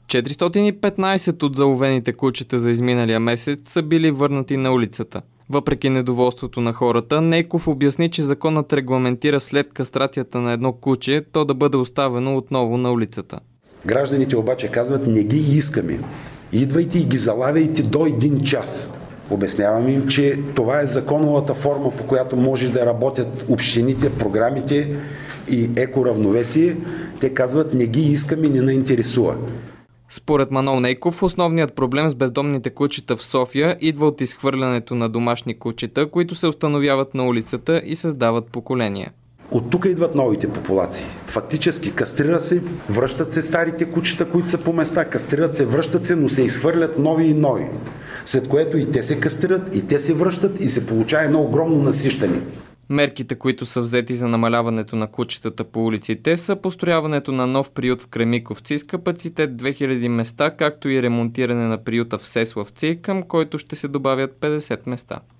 415 от заловените кучета за изминалия месец са били върнати на улицата. Въпреки недоволството на хората, Нейков обясни, че законът регламентира след кастрацията на едно куче, то да бъде оставено отново на улицата. Гражданите обаче казват: не ги искаме. Идвайте и ги залавяйте до 1 час. Обясняваме им, че това е законовата форма, по която може да работят общините, програмите и екоравновесие. Те казват: не ги искаме, не ни интересува. Според Манол Нейков, основният проблем с бездомните кучета в София идва от изхвърлянето на домашни кучета, които се установяват на улицата и създават поколения. От тук идват новите популации. Фактически кастрира се, връщат се старите кучета, които са по места, кастрират се, връщат се, но се изхвърлят нови и нови. След което и те се кастрират, и те се връщат и се получава едно огромно насищане. Мерките, които са взети за намаляването на кучетата по улиците, са построяването на нов приют в Кремиковци с капацитет 2000 места, както и ремонтиране на приюта в Сеславци, към който ще се добавят 50 места.